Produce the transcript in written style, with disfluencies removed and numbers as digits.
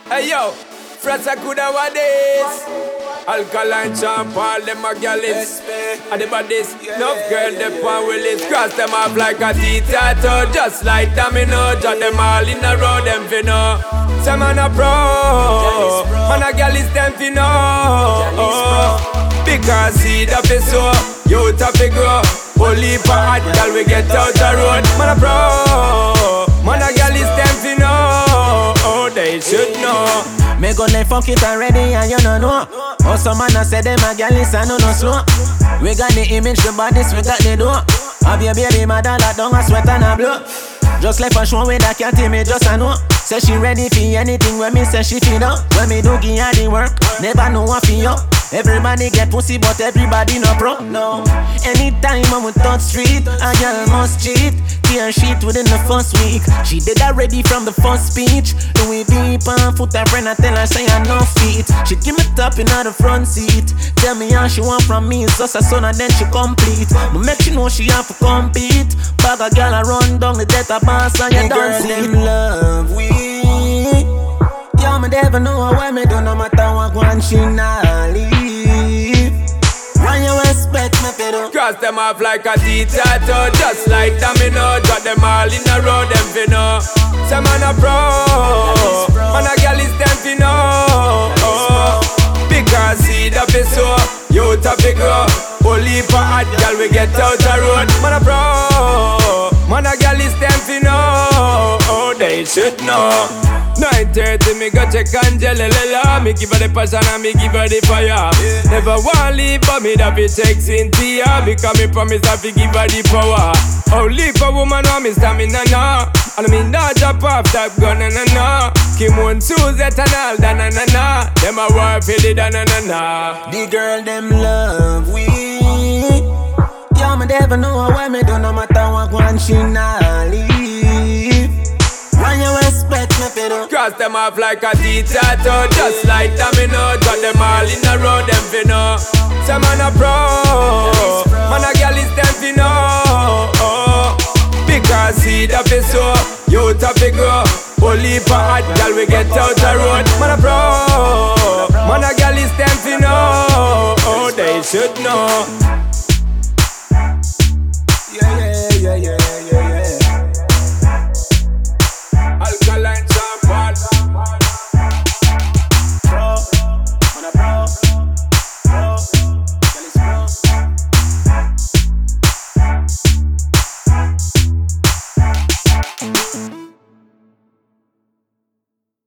Hey yo, Frats a good nowadays. Alkaline champ, all them a gallus. And the bodies, enough girl, the pan willis. Cross them off like a T-tattoo. Just like domino, jot them all in a row, them finna. Some man a pro, man a gallus, them finna. Because seed up is so, youth up is grow. Only for hot girl, we get out the road. Man a pro, man a gallus, them finna. Oh, they should know. Me go lay fuck it already and you no know. Oh, some man a say them a gal is a no slow. We got the image, the bodies, we got the door. Have your baby mother lock down a sweat and a blow. Just left a show with a cat me just a know. Say she ready for anything when me say she feel up. When me do give her the work, never know what for you. Everybody get pussy but everybody no pro. No. Anytime I'm on touch street, a girl must cheat. Tear sheet within the first week. She did already from the first speech. Louis deep and foot her friend and tell her say I no feet. She give me top in the front seat. Tell me how she want from me, it's just a son and then she complete. But make she know she have to compete. Bag a girl a run down the death of boss and you don't see it. Love we. Yo, me never know why me do no matter what one she not leave. Why you expect me to do? Cross them off like a T-tattoo. Just like domino, drop them all in a row, them finna. Some man a pro, man a gal is them finna. Because seed up is so, youth up is grow. Only for hot gal we get out the road. Man a pro, man a gal is them finna. Oh, they should know. 9:30 me go check Angela. Me give her the passion and me give her the fire. Never want leave but me that be check Cynthia. Because me promise that we give her the power. Only for woman want me stamina na. And me not drop off that gun na na na. Kim one Suzette and all da na na na. Them a war for the da na na na. The girl them love we. Yo, me never know why me do no matter what one she not leave. Why you expect me to do? Cross them off like a T-tattoo. Just like domino, drop them all in a row, them finna. Some man a pro, man a gal is them finna. Because seed up is so, youth up is grow. Only for hot gal we get out the road. Man a pro, man a gal is them finna. Oh, they should know.